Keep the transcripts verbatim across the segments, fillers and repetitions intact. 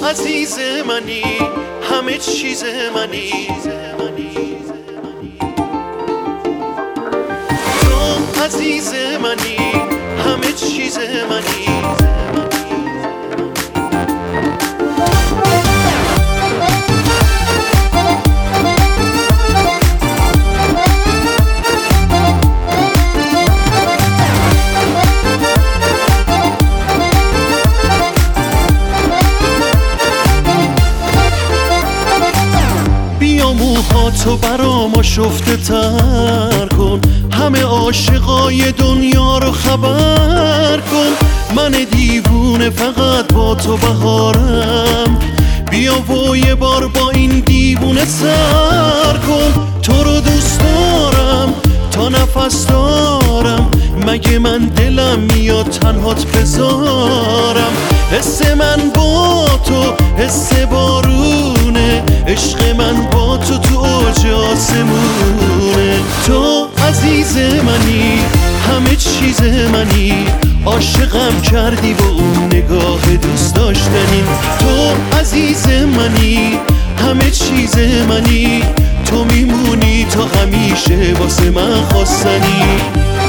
عزیز منی، همه چیز منی. تو عزیز منی، همه چیز منی. موهاتو برام شفته تر کن، همه عاشقای دنیا رو خبر کن. من دیوونه فقط با تو بهارم، بیا و یه بار با این دیوونه سر کن. تو رو دوست دارم تا نفس دارم، مگه من دلم میاد تنهات بذارم. حس من با تو حس بارونه، عشق من با تو تو اوج آسمونه. تو عزیز منی، همه چیز منی. عاشقم کردی با اون نگاه دوست داشتنی. تو عزیز منی، همه چیز منی. تو میمونی تا همیشه واسه من خواستنی.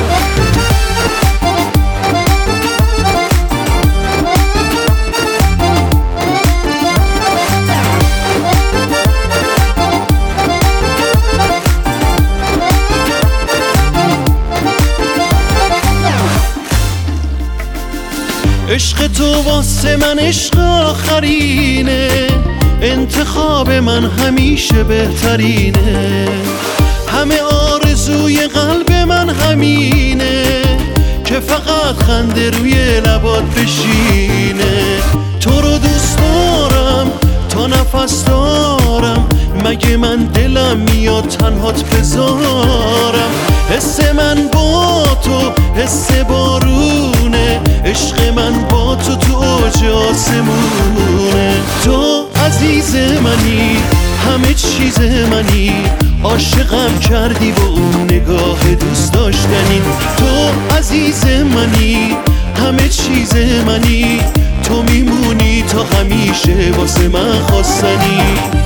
عشق تو واسه من عشق آخرینه، انتخاب من همیشه بهترینه. همه آرزوی قلب من همینه، که فقط خنده روی لبات بشینه. تو رو دوست دارم تا نفس دارم، مگه من دلم میاد تنهات بذارم. حس من با تو حس بارونه، عشق من با تو تو اوج آسمونه. تو عزیز منی، همه چیز منی. عاشقم کردی با اون نگاه دوست داشتنی. تو عزیز منی، همه چیز منی. تو میمونی تا همیشه واسه من خواستنی.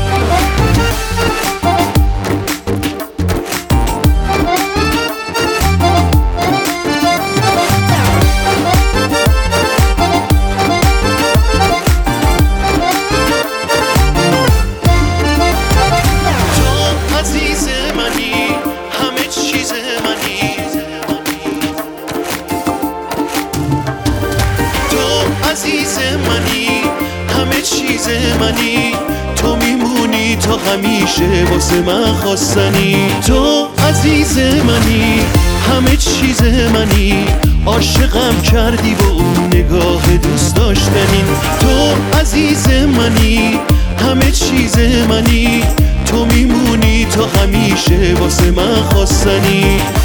عزیز منی، همه چیز منی. تو میمونی تا همیشه واسه من خواستنی. تو عزیز منی، همه چیز منی. عاشقم کردی با اون نگاه دوست داشتنی. تو عزیز منی، همه چیز منی. تو میمونی تا همیشه واسه من خواستنی.